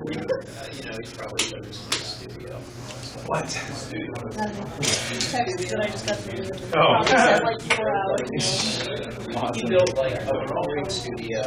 he's probably showed us the studio. What? Text that I just got from you. Oh. Said like 4 hours. He built like a great studio.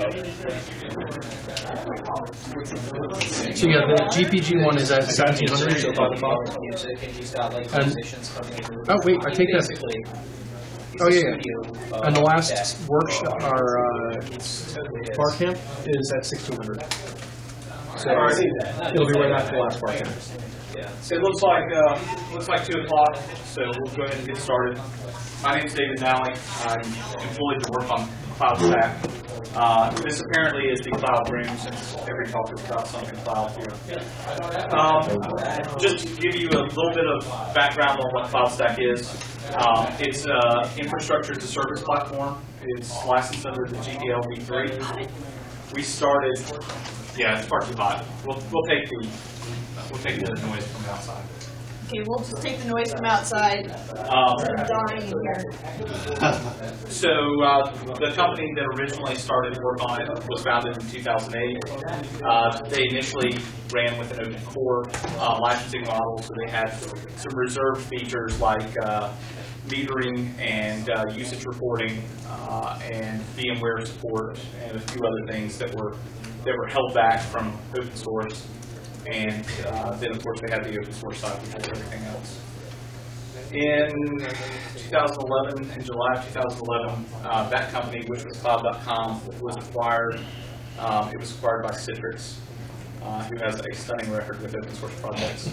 So yeah, the GPG one is at 1700. So Music, and he's got like And- musicians coming in. Oh, wait, I take that. Basically, Oh, yeah, yeah. studio, And the last tech. workshop, our It's totally bar camp is at 1600. So Alright. it'll be right after the last bar camp. Yeah. So it looks like 2 o'clock. So we'll go ahead and get started. My name is David Nally. I'm employed to work on CloudStack. This apparently is the cloud room, since every talk is about something cloud here. Just to give you a little bit of background on what CloudStack is. It's an infrastructure as a service platform. It's licensed under the GPL v3. We started. Yeah, it's far too hot. We'll take the noise from outside. Okay, we'll just take the noise from outside. I'm dying in here. So the company that originally started work on it was founded in 2008. They initially ran with an open core licensing model, so they had some reserved features like metering and usage reporting and VMware support and a few other things that were held back from open source. And then, of course, they had the open source side, which was everything else. In 2011, in July of 2011, that company, which was Cloud.com, was acquired. It was acquired by Citrix, who has a stunning record with open source projects.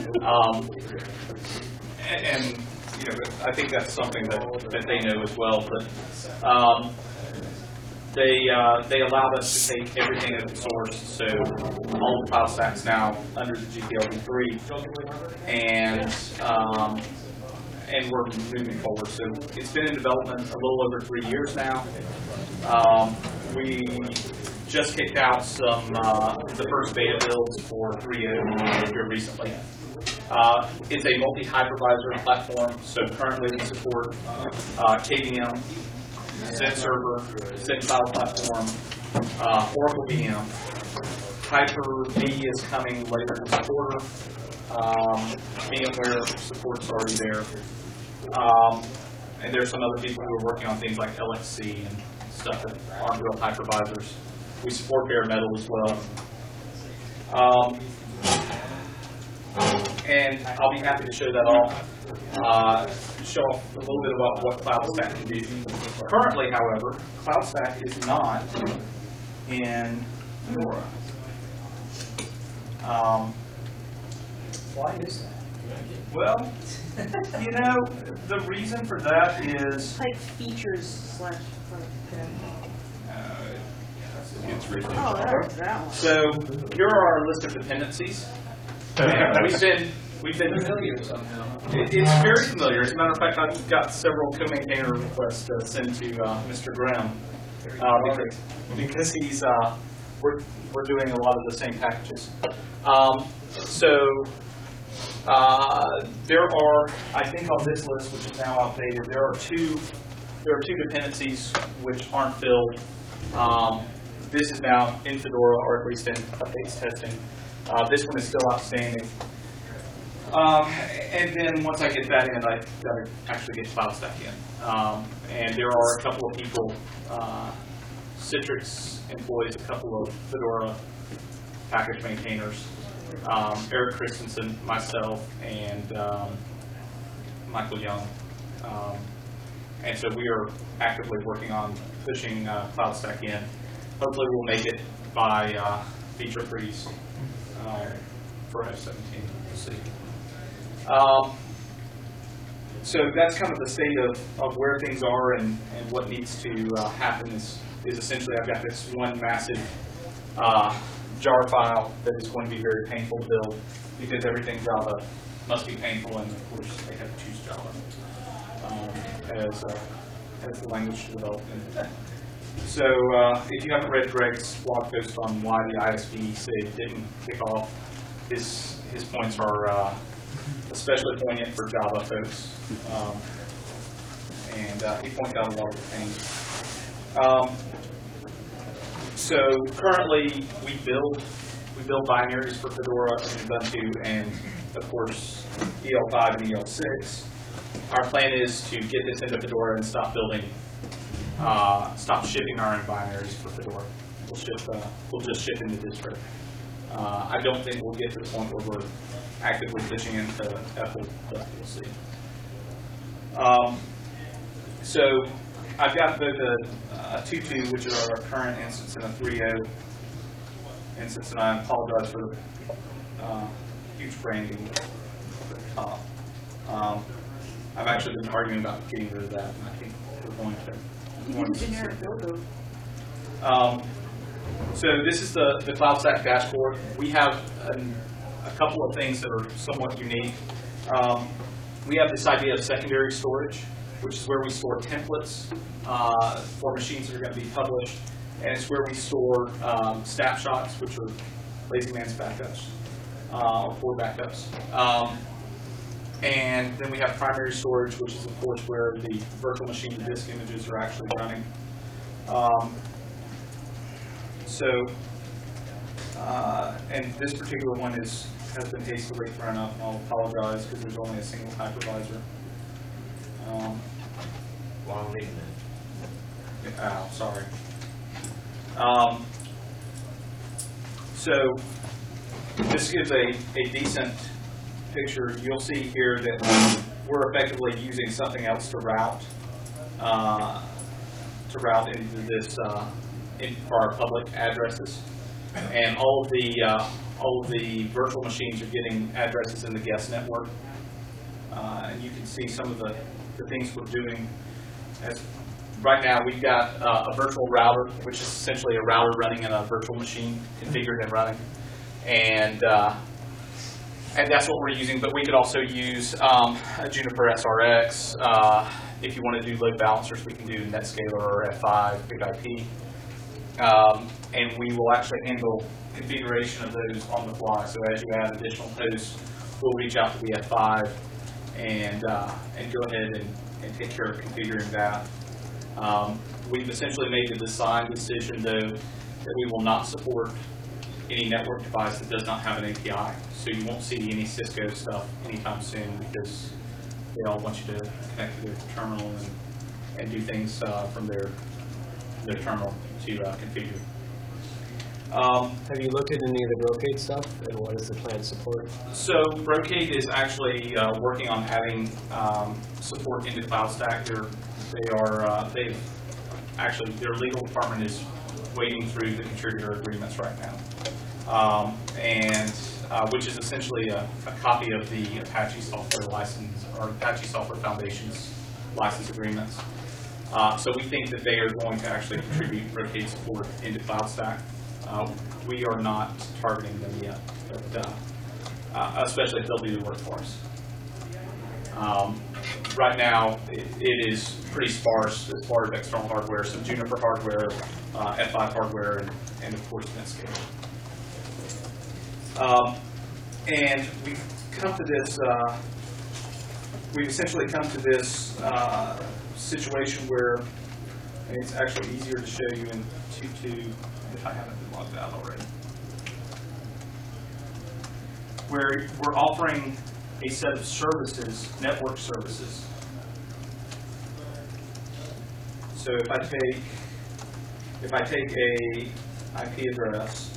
And I think that's something that they know as well. But they allowed us to take everything open source, so all the file stacks now under the GPL v3, and we're moving forward. So it's been in development a little over 3 years now. We just kicked out the first beta builds for 3.0 here recently. It's a multi-hypervisor platform, so currently we support KVM, Zen Server, Zen File Platform, Oracle VM. Hyper-V is coming later this quarter. VMware support's already there. And there's some other people who are working on things like LXC and stuff that aren't real hypervisors. We support bare metal as well. And I'll be happy to show that off. Show off a little bit about what CloudStack can do. Currently, however, CloudStack is not in Fedora. Why is that? Well, the reason for that is Type features / it's written. Oh, there's that one. So here are our list of dependencies. And we've been Familiar somehow. It's very familiar. As a matter of fact, I've got several co-maintainer requests to send to Mr. Graham because he's we're doing a lot of the same packages. There are, I think, on this list, which is now outdated, there are two dependencies which aren't filled. This is now in Fedora, or at least in updates testing. This one is still outstanding. And then once I get that in, I've got to actually get CloudStack in. And there are a couple of people, Citrix employs a couple of Fedora package maintainers, Eric Christensen, myself, and Michael Young. And so we are actively working on pushing CloudStack in. Hopefully we'll make it by feature freeze for F17. We'll see. So that's kind of the state of where things are and what needs to happen is essentially I've got this one massive jar file that is going to be very painful to build because everything Java must be painful, and of course they have to choose Java as the language to develop in. So if you haven't read Greg's blog post on why the ISV SIG didn't kick off, his points are especially poignant for Java folks, and he pointed out a lot of the things. So currently we build We build binaries for Fedora and Ubuntu, and of course EL5 and EL6. Our plan is to get this into Fedora and stop shipping our own binaries for Fedora. We'll just ship into distro. I don't think we'll get to the point where we're actively pushing into Apple, but we'll see. So I've got both a 2.2, which is our current instance, and a 3.0 instance, and I apologize for the huge branding at the top. I've actually been arguing about getting rid of that, and I think we're going to. You need a generic logo. So this is the CloudStack dashboard. We have a couple of things that are somewhat unique. We have this idea of secondary storage, which is where we store templates for machines that are going to be published, and it's where we store snapshots, which are lazy man's backups, or backups. And then we have primary storage, which is of course where the virtual machine disk images are actually running. And this particular one has been hastily thrown up, and I'll apologize because there's only a single hypervisor. Well, I'm leaving it. Oh, sorry. So this gives a decent picture. You'll see here that we're effectively using something else to route into this for our public addresses, and all of the virtual machines are getting addresses in the guest network, and you can see some of the things we're doing. Right now, we've got a virtual router, which is essentially a router running in a virtual machine, configured and running, and that's what we're using. But we could also use a Juniper SRX. If you want to do load balancers, we can do NetScaler or F5, BigIP. And we will actually handle configuration of those on the fly. So as you add additional hosts, we'll reach out to the F5 and go ahead and take care of configuring that. We've essentially made the design decision, though, that we will not support any network device that does not have an API. So you won't see any Cisco stuff anytime soon, because they all want you to connect to their terminal and do things from their terminal to configure. Have you looked at any of the Brocade stuff, and what is the planned support? So Brocade is actually working on adding support into CloudStack. Their legal department is wading through the contributor agreements right now, which is essentially a copy of the Apache Software license or Apache Software Foundation's license agreements. So we think that they are going to actually contribute Brocade support into CloudStack. We are not targeting them yet, but especially if they'll do the work for us. Right now, it is pretty sparse as far as external hardware, some Juniper hardware, F5 hardware, and of course NetScaler. And we've come to this. We've essentially come to this situation where, and it's actually easier to show you in 2.2 if I haven't been logged out already, where we're offering a set of services, network services. So if I take a IP address,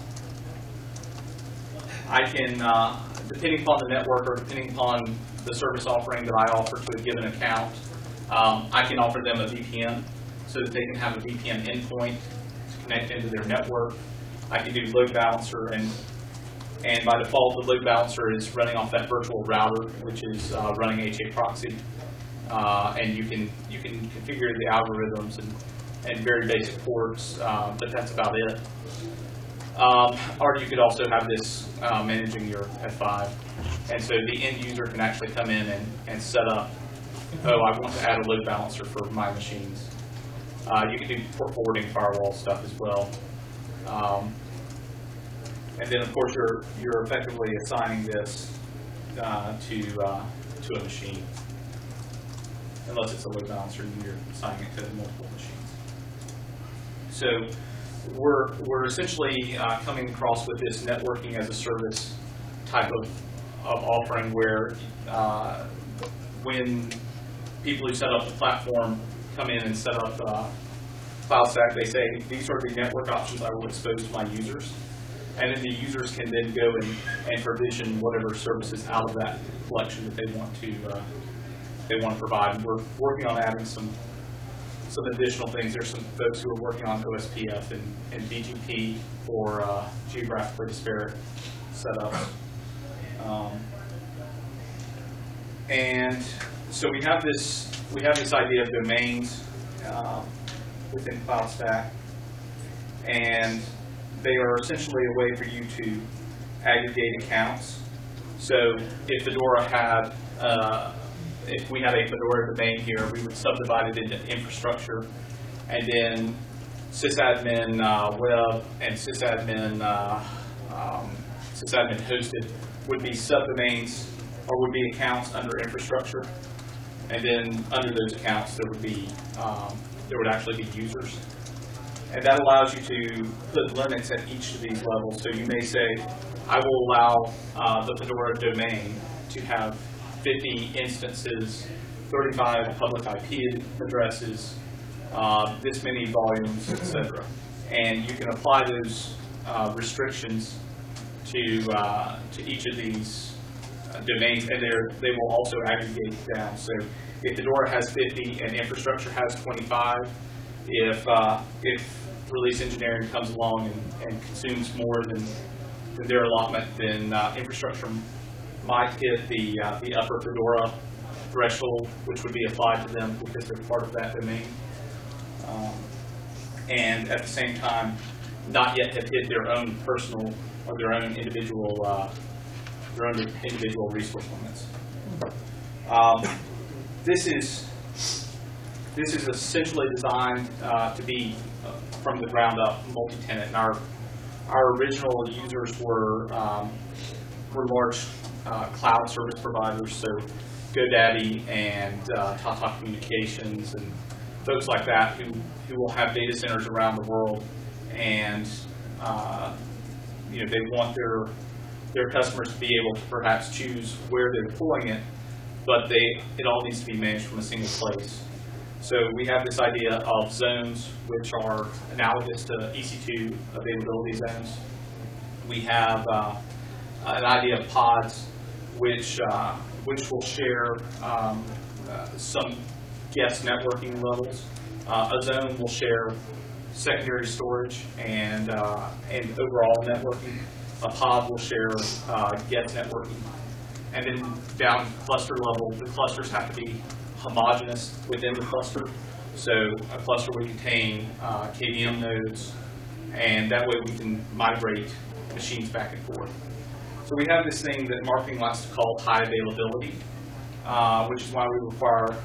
I can, depending upon the network or depending upon the service offering that I offer to a given account, I can offer them a VPN so that they can have a VPN endpoint to connect into their network. I can do load balancer, and by default, the load balancer is running off that virtual router, which is running HA proxy, and you can configure the algorithms and very basic ports, but that's about it. Or you could also have this managing your F5, and so the end user can actually come in and set up, I want to add a load balancer for my machines. You can do port forwarding firewall stuff as well. And then, of course, you're effectively assigning this to a machine, unless it's a load balancer and you're assigning it to multiple machines. So we're essentially coming across with this networking as a service type of offering where when people who set up the platform come in and set up FileStack, they say, these are the network options I will expose to my users. And then the users can then go and provision whatever services out of that collection that they want to provide. And we're working on adding some additional things. There's some folks who are working on OSPF and BGP for geographically disparate setups. And so we have this idea of domains within FileStack, and they are essentially a way for you to aggregate accounts. So if Fedora had, if we had a Fedora domain here, we would subdivide it into infrastructure, and then sysadmin web and sysadmin hosted would be subdomains or would be accounts under infrastructure, and then under those accounts there would actually be users. And that allows you to put limits at each of these levels. So you may say, I will allow the Fedora domain to have 50 instances, 35 public IP addresses, this many volumes, etc. And you can apply those restrictions to each of these domains, and they will also aggregate down. So if Fedora has 50 and infrastructure has 25, if release engineering comes along and consumes more than their allotment, then infrastructure might hit the upper Fedora threshold, which would be applied to them because they're part of that domain, and at the same time not yet have hit their own personal or their own individual resource limits. This is essentially designed to be from the ground up multi-tenant, and our original users were large cloud service providers, so GoDaddy and Tata Communications and folks like that who will have data centers around the world, and they want their customers to be able to perhaps choose where they're deploying it, but it all needs to be managed from a single place. So we have this idea of zones, which are analogous to EC2 availability zones. We have an idea of pods, which will share some guest networking levels. A zone will share secondary storage and overall networking. A pod will share guest networking. And then down cluster level, the clusters have to be homogeneous within the cluster. So a cluster would contain KVM nodes, and that way we can migrate machines back and forth. So we have this thing that marketing likes to call high availability, which is why we require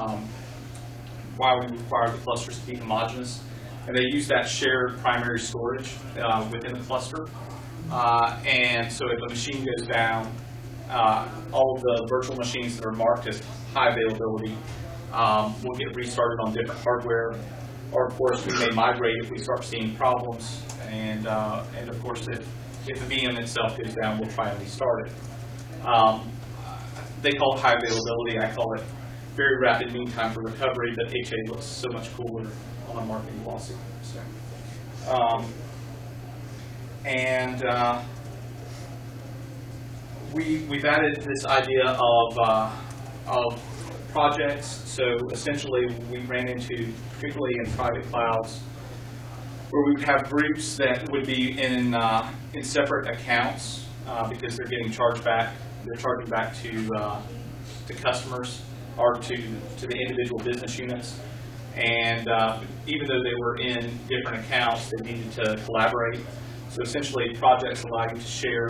the clusters to be homogeneous. And they use that shared primary storage within the cluster. And so if a machine goes down, all of the virtual machines that are marked as high availability will get restarted on different hardware, or of course we may migrate if we start seeing problems, and of course if the VM itself goes down, we'll try and restart it. They call it high availability. I call it very rapid mean time for recovery, but HA looks so much cooler on a marketing glossy. So, we've added this idea of projects. So essentially, we ran into, particularly in private clouds, where we would have groups that would be in separate accounts because they're getting charged back. They're charging back to customers or to the individual business units. And even though they were in different accounts, they needed to collaborate. So essentially, projects allow you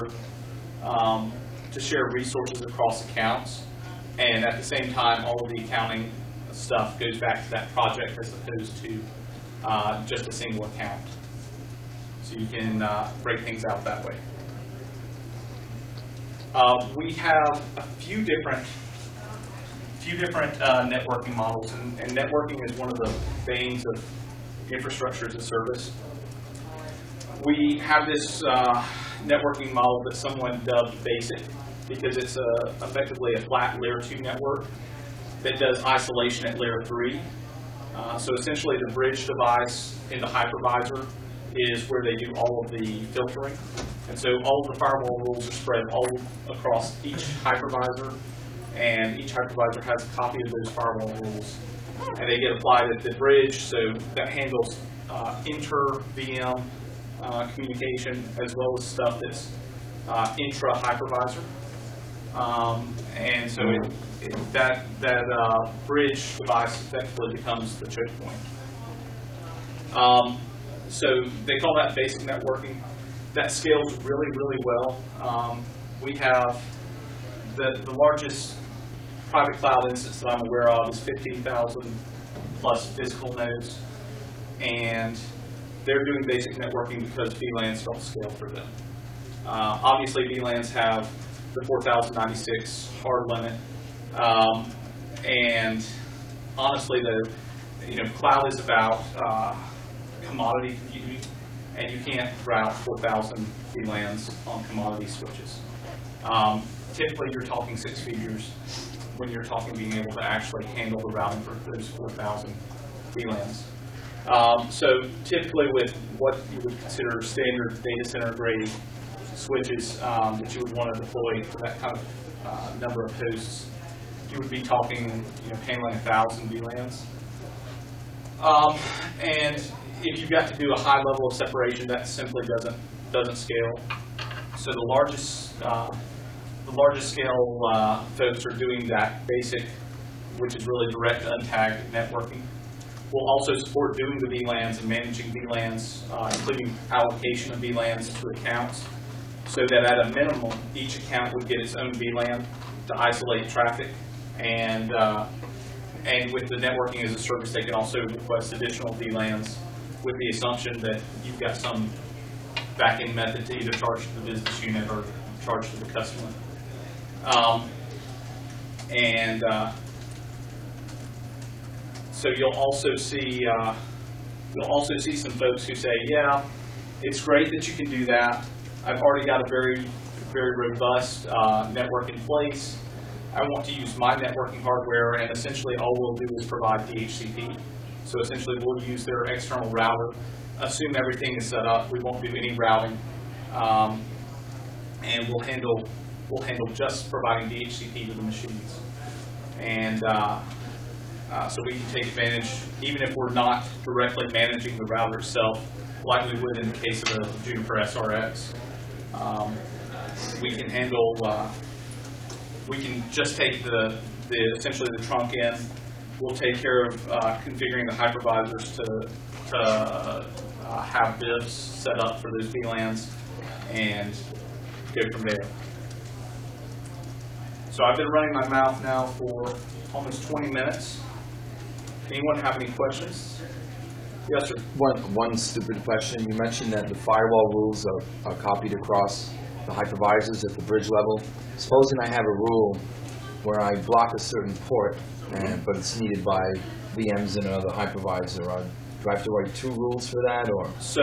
to share resources across accounts, and at the same time, all of the accounting stuff goes back to that project as opposed to just a single account. So you can break things out that way. We have a few different networking models, and networking is one of the veins of infrastructure as a service. we have this networking model that someone dubbed BASIC because it's effectively a flat layer 2 network that does isolation at layer 3. So essentially the bridge device in the hypervisor is where they do all of the filtering. And so all of the firewall rules are spread all across each hypervisor, and each hypervisor has a copy of those firewall rules. And they get applied at the bridge, so that handles inter-VM communication as well as stuff that's intra-hypervisor. And so that bridge device effectively becomes the choke point. So they call that basic networking. That scales really, really well. We have the largest private cloud instance that I'm aware of is 15,000 plus physical nodes, and they're doing basic networking because VLANs don't scale for them. Obviously, VLANs have the 4096 hard limit, and honestly, cloud is about commodity computing, and you can't route 4,000 VLANs on commodity switches. Typically, you're talking 6 figures when you're talking being able to actually handle the routing for those 4,000 VLANs. So typically with what you would consider standard data center grade switches that you would want to deploy for that kind of number of hosts, you would be talking, handling 1,000 VLANs. And if you've got to do a high level of separation, that simply doesn't scale. So the largest scale folks are doing that basic, which is really direct untagged networking. We'll also support doing the VLANs and managing VLANs, including allocation of VLANs to accounts, so that at a minimum, each account would get its own VLAN to isolate traffic. And with the networking as a service, they can also request additional VLANs with the assumption that you've got some back-end method to either charge to the business unit or charge to the customer. So you'll also see some folks who say, yeah, it's great that you can do that. I've already got a very, very robust network in place. I want to use my networking hardware, and essentially all we'll do is provide DHCP. So essentially we'll use their external router, assume everything is set up, we won't do any routing, and we'll handle just providing DHCP to the machines. And so we can take advantage, even if we're not directly managing the router itself, like we would in the case of a Juniper SRX. We can handle, we can just take essentially the trunk in. We'll take care of configuring the hypervisors to have BIFs set up for those VLANs and go from there. So I've been running my mouth now for almost 20 minutes. Anyone have any questions? Yes, sir. One stupid question. You mentioned that the firewall rules are copied across the hypervisors at the bridge level. Supposing I have a rule where I block a certain port, but it's needed by VMs in another hypervisor. Do I have to write 2 rules for that, or? So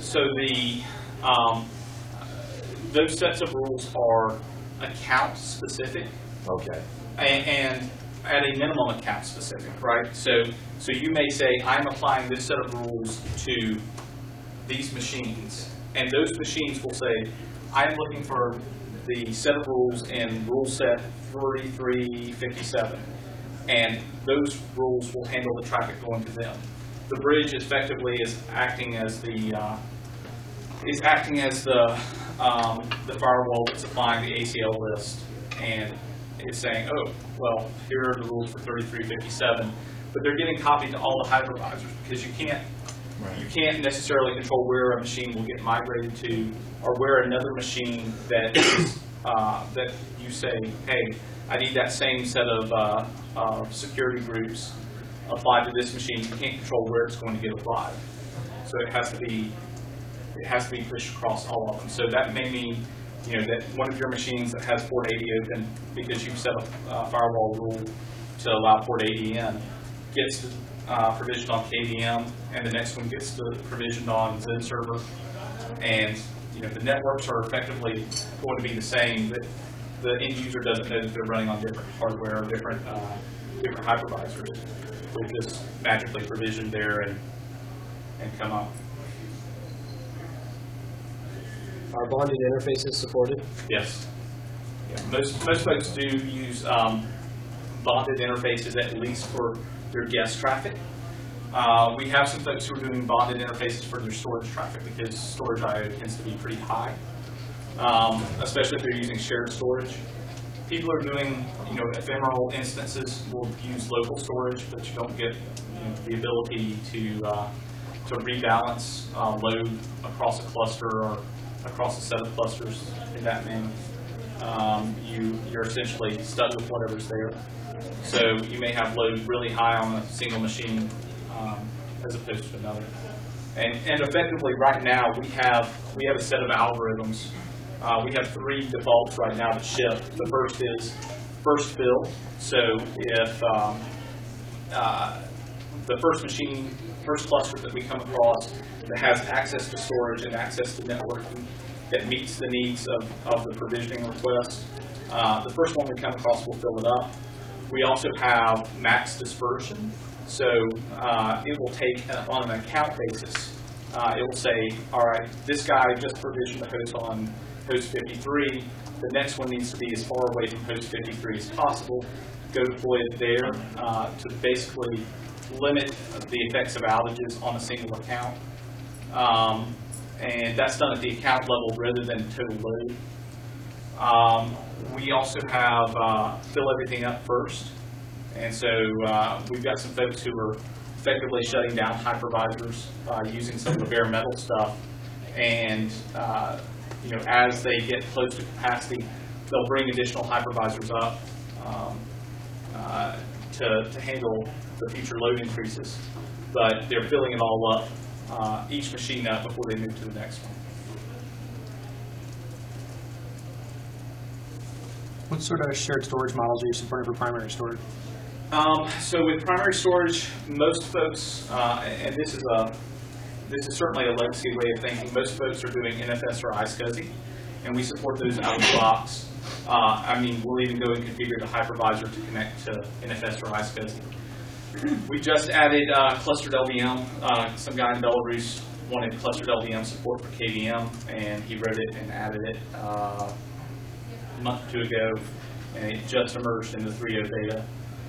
those sets of rules are account specific. Okay. And at a minimum account specific, right? So you may say, I'm applying this set of rules to these machines, and those machines will say, I'm looking for the set of rules in rule set 3357, and those rules will handle the traffic going to them. The bridge effectively is acting as the firewall that's applying the ACL list, and it's saying, oh, well, here are the rules for 3357, but they're getting copied to all the hypervisors because you can't necessarily control where a machine will get migrated to, or where another machine that is, that you say, hey, I need that same set of security groups applied to this machine. You can't control where it's going to get applied, so it has to be pushed across all of them. So that may mean, that one of your machines that has port 80 open because you've set a firewall rule to allow port 80 in gets provisioned on KVM, and the next one gets provisioned on Zen server, And the networks are effectively going to be the same, but the end user doesn't know that they're running on different hardware or different hypervisors. They're just magically provisioned there and come up. Are bonded interfaces supported? Yes. Yeah. Most folks do use bonded interfaces at least for their guest traffic. We have some folks who are doing bonded interfaces for their storage traffic because storage I/O tends to be pretty high, especially if they're using shared storage. People are doing, ephemeral instances will use local storage, but you don't get the ability to rebalance load across a cluster or across a set of clusters in that manner. You're essentially stuck with whatever's there. So you may have load really high on a single machine as opposed to another. And effectively right now we have a set of algorithms. We have 3 defaults right now that ship. The first is first fill. So if the first cluster that we come across that has access to storage and access to networking that meets the needs of the provisioning request, the first one we come across will fill it up. We also have max dispersion. So it will take, on an account basis, it will say, all right, this guy just provisioned the host on host 53. The next one needs to be as far away from host 53 as possible. Go deploy it there to basically limit the effects of outages on a single account. And that's done at the account level rather than total load. We also have fill everything up first. And so we've got some folks who are effectively shutting down hypervisors using some of the bare metal stuff. And as they get close to capacity, they'll bring additional hypervisors up to handle the future load increases. But they're filling it all up, each machine up before they move to the next one. What sort of shared storage models are you supporting for primary storage? So with primary storage, most folks, and this is certainly a legacy way of thinking, most folks are doing NFS or iSCSI, and we support those out of the box. We'll even go and configure the hypervisor to connect to NFS or iSCSI. We just added clustered LVM. Some guy in Belarus wanted clustered LVM support for KVM, and he wrote it and added it a month or 2 ago, and it just emerged in the 3.0 beta.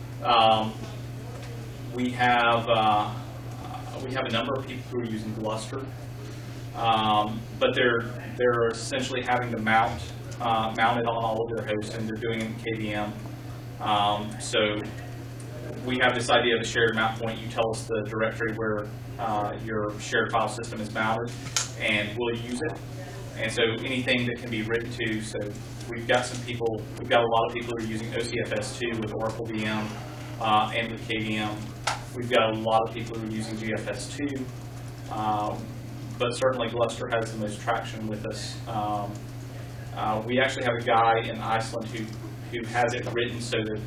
We have a number of people who are using Gluster, but they're essentially having to mount it on all of their hosts, and they're doing it in KVM. So we have this idea of a shared mount point. You tell us the directory where your shared file system is mounted, and we'll use it. And so anything that can be written to, so we've got a lot of people who are using OCFS2 with Oracle VM and with KVM. We've got a lot of people who are using GFS2, but certainly Gluster has the most traction with us. We actually have a guy in Iceland who has it written so that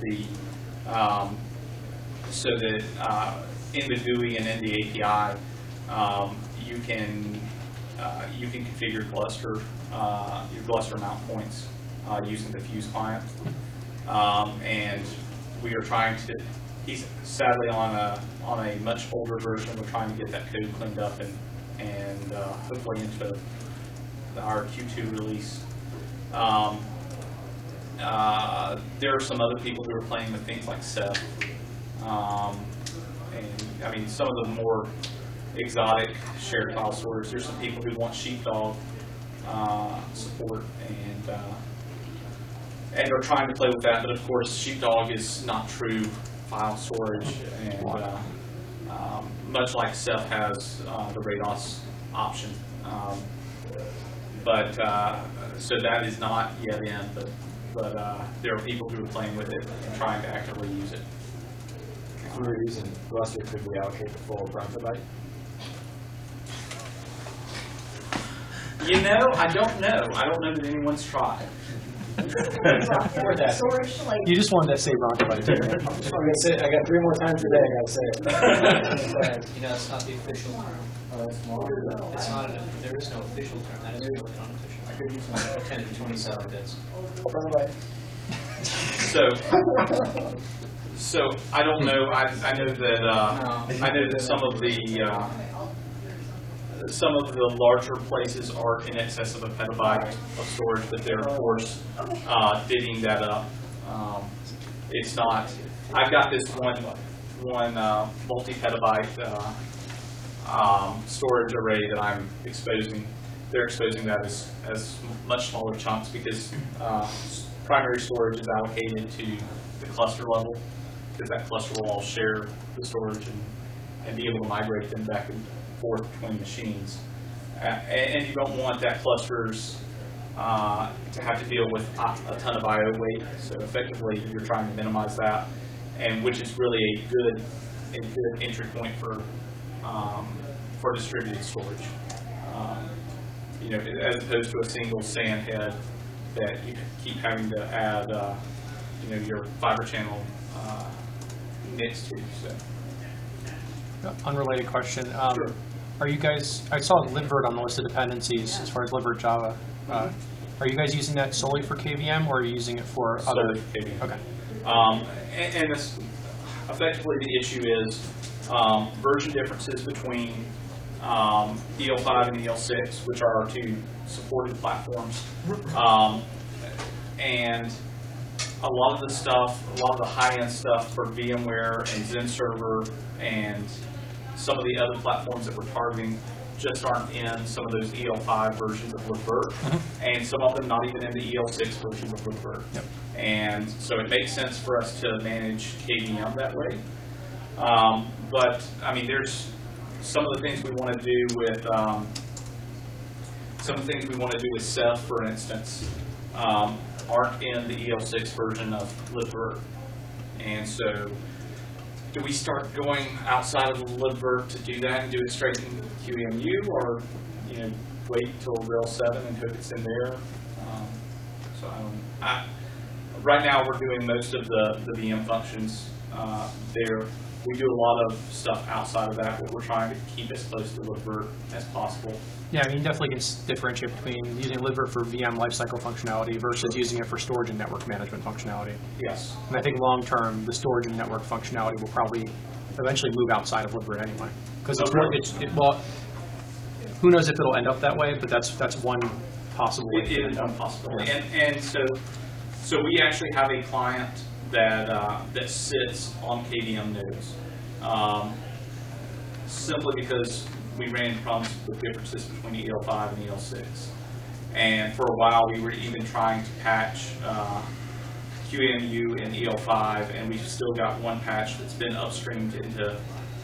in the GUI and in the API, you can configure Gluster, your Gluster mount points using the Fuse client. And we are trying to, he's sadly on a much older version. We're trying to get that code cleaned up and hopefully into our Q2 release. There are some other people who are playing with things like Ceph. Some of the more exotic shared file storage. There's some people who want Sheepdog support and are trying to play with that. But of course, Sheepdog is not true file storage, and much like Ceph has the Rados option. So that is not yet in, but there are people who are playing with it and trying to actively use it. If we were using Gluster, could we allocate the full runtime? I don't know. I don't know that anyone's tried. Storage, like, You just wanted that save Bronco by the I'm gonna say, I got 3 more times today, I gotta say it. You know, it's not the official term. It's not, there is no official term, that is really unofficial. I could use my 10 to 27 bits. So I don't know. I know that some of the larger places are in excess of a petabyte of storage, but they're of course divvying that up. It's not. I've got this one multi-petabyte storage array that I'm exposing. They're exposing that as much smaller chunks because primary storage is allocated to the cluster level, because that cluster will all share the storage and be able to migrate them back and forth between machines. And you don't want that clusters to have to deal with a ton of I/O weight. So effectively, you're trying to minimize that, and which is really a good entry point for distributed storage. You know, as opposed to a single SAN head that you keep having to add, you know, your fiber channel next to. So. Unrelated question. Sure. Are you guys, I saw libvirt on the list of dependencies as far as libvirt Java. Are you guys using that solely for KVM or are you using it for other? Solely for KVM. Okay. And this, effectively the issue is version differences between EL5 and EL6, which are our 2 supported platforms. And a lot of the stuff, a lot of the high-end stuff for VMware and XenServer and some of the other platforms that we're targeting just aren't in some of those EL5 versions of libvirt, and some of them not even in the EL6 versions of libvirt. Yep. And so it makes sense for us to manage KVM that way. But I mean, there's some of the things we want to do with Ceph, for instance, aren't in the EL6 version of libvirt. And so do we start going outside of libvirt to do that and do it straight in QEMU, or wait till Rail 7 and hope it's in there? Right now we're doing most of the VM functions there. We do a lot of stuff outside of that, but we're trying to keep as close to libvirt as possible. Yeah, I mean, you definitely can differentiate between using libvirt for VM lifecycle functionality versus using it for storage and network management functionality. Yes. And I think long term, the storage and network functionality will probably eventually move outside of libvirt anyway. Because well, who knows if it'll end up that way, but that's one possible way. It is one possibility. And so we actually have a client that sits on KVM nodes, simply because we ran into problems with differences between EL5 and EL6. And for a while, we were even trying to patch QEMU and EL5, and we've still got one patch that's been upstreamed into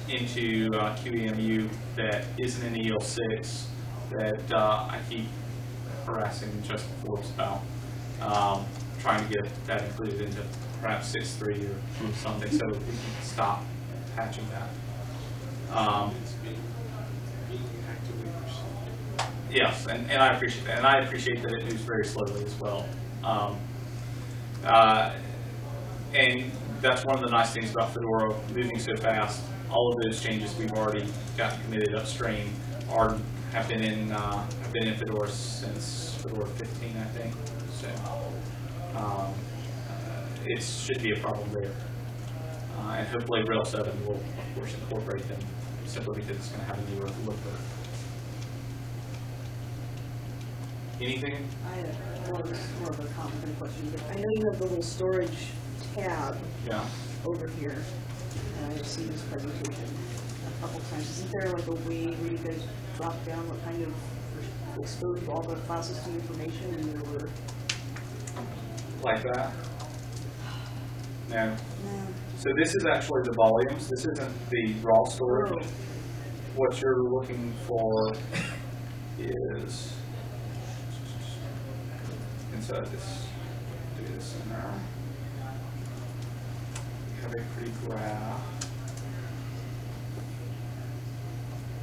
QEMU that isn't in EL6 that I keep harassing Justin Forbes about, trying to get that included into perhaps 6.3 or something, so we can stop patching that. Yes, and I appreciate that, and I appreciate that it moves very slowly as well. And that's one of the nice things about Fedora moving so fast. All of those changes we've already gotten committed upstream have been in Fedora since Fedora 15, I think. So it should be a problem there, and hopefully Rail 7 will, of course, incorporate them simply because it's going to have a newer libvirt. Anything? I have more of a comment than a question, but I know you have the little storage tab over here, and I've seen this presentation a couple times. Isn't there like a way where you guys drop down what kind of expose all the file system information in your Word? Like that? No. No. So this is actually the volumes. This isn't the raw storage. Oh. What you're looking for is inside this data center. We have a pretty graph.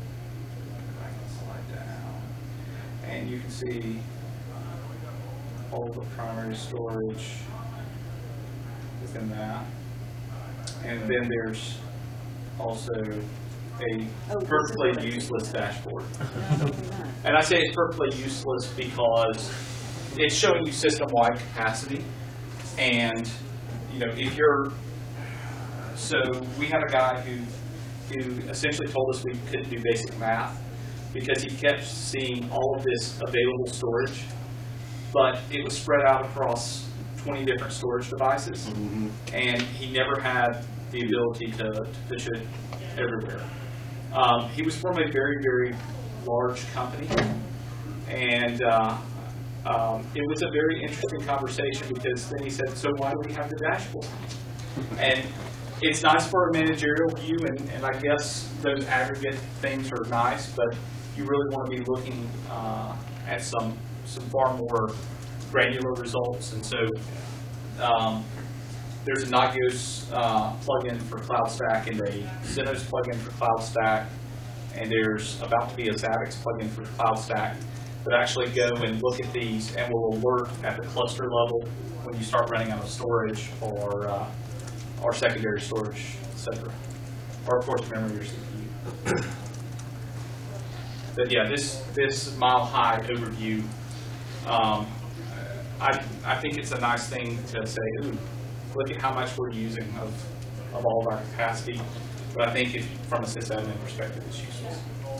I can slide down. And you can see all the primary storage within that. And then there's also a perfectly useless dashboard. And I say it's perfectly useless because it's showing you system-wide capacity. And, you know, if you're, so we had a guy who essentially told us we couldn't do basic math because he kept seeing all of this available storage, but it was spread out across 20 different storage devices, and he never had the ability to push it everywhere. He was from a very, very large company, and it was a very interesting conversation because then he said, so why do we have the dashboard? And it's nice for a managerial view, and I guess those aggregate things are nice, but you really want to be looking at some far more granular results. And so there's a Nagios plugin for CloudStack and a Cenos plugin for CloudStack, and there's about to be a Zabbix plugin for CloudStack that actually go and look at these and will alert at the cluster level when you start running out of storage or secondary storage, etc. Or of course memory or CPU. But yeah, this Mile High overview, I think it's a nice thing to say, ooh, look at how much we're using of all of our capacity. But I think from a sysadmin perspective, it's useful.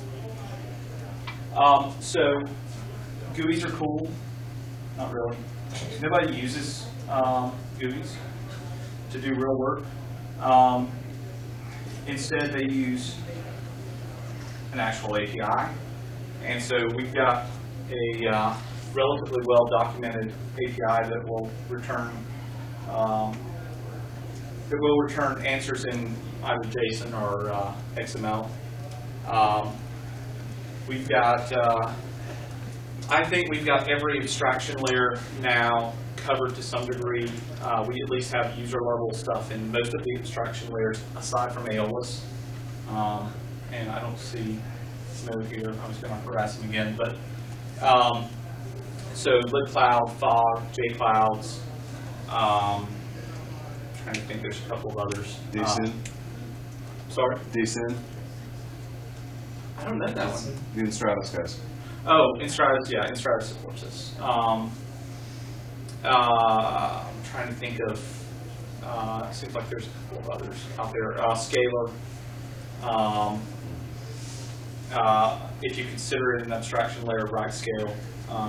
So GUIs are cool. Not really. Nobody uses GUIs to do real work. Instead, they use an actual API. And so we've got a relatively well-documented API that will return answers in either JSON or XML. We've got, I think we've got every abstraction layer now covered to some degree. We at least have user-level stuff in most of the abstraction layers, aside from Aeolus. And I don't see Snow here. I'm just going to harass him again. But so libcloud, fog, jclouds. Trying to think. There's a couple of others. DSyn. Sorry. DSyn. I don't know that one. The Enstratus guys. Oh, Enstratus. Yeah, Enstratus supports this. I'm trying to think of. It seems like there's a couple of others out there. Scalar. If you consider it an abstraction layer of RightScale,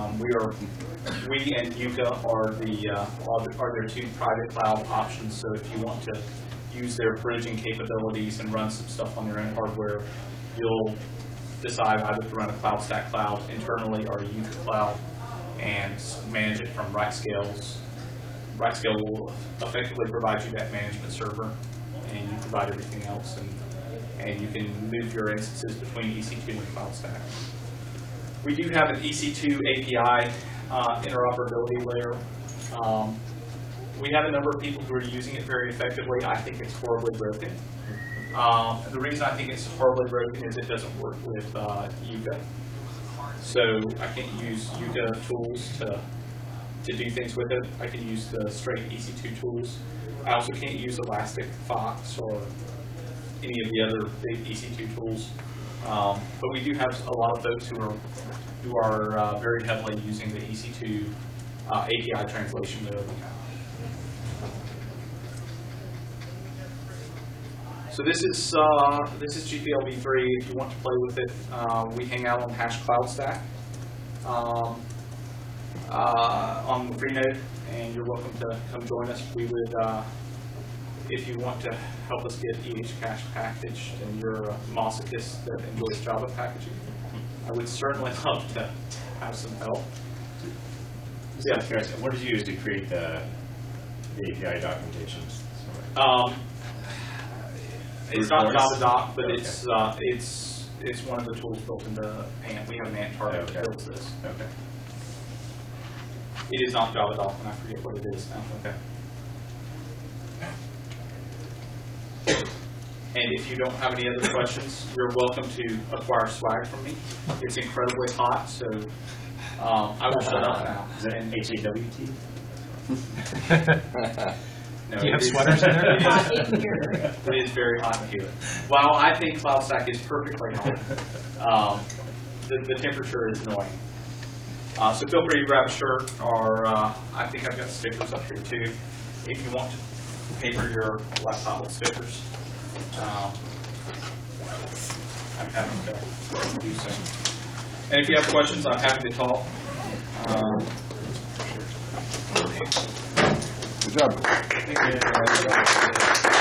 we and Yuka are their two private cloud options. So if you want to use their bridging capabilities and run some stuff on your own hardware, you'll decide either to run a CloudStack cloud internally or a Yuka cloud and manage it from RightScale's. RightScale will effectively provide you that management server, and you provide everything else, and you can move your instances between EC2 and CloudStack. We do have an EC2 API interoperability layer. We have a number of people who are using it very effectively. I think it's horribly broken. The reason I think it's horribly broken is it doesn't work with Yuka. So I can't use Yuka tools to do things with it. I can use the straight EC2 tools. I also can't use Elastic Fox or any of the other big EC2 tools. But we do have a lot of folks who are very heavily using the EC2 API translation that we have. So this is GPL v3. If you want to play with it, we hang out on #CloudStack on Freenode, and you're welcome to come join us. We would, if you want to help us get EHCache packaged, and you're a masochist that enjoys Java packaging, I would certainly love to have some help. Yeah, curious. What did you use to create the API documentation? It's not JavaDoc, but it's one of the tools built into Ant. We have an Ant target that builds this. Okay. It is not JavaDoc, and I forget what it is now. Okay. And if you don't have any other questions, you're welcome to acquire swag from me. It's incredibly hot, so I will shut up now. Is that an HAWT? No, Do you have it is- sweaters in there? it is- Hot in here. It is very hot in here. While I think CloudStack is perfectly hot, the temperature is annoying. So feel free to grab a shirt, or I think I've got stickers up here too, if you want to paper your laptop with stickers. I'm happy to do so. And if you have questions, I'm happy to talk. Good job. Thank you.